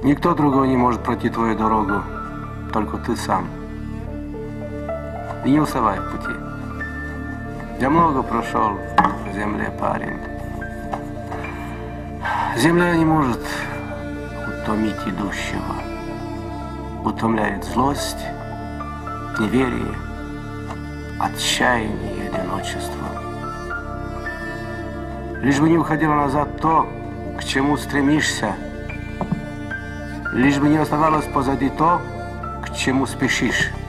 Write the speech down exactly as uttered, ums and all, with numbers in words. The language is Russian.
Никто другой не может пройти твою дорогу, только ты сам. И не уставай в пути. Я много прошел по земле, парень. Земля не может утомить идущего. Утомляет злость, неверие, отчаяние и одиночество. Лишь бы не уходило назад то, к чему стремишься, лишь бы не оставалось позади то, к чему спешишь.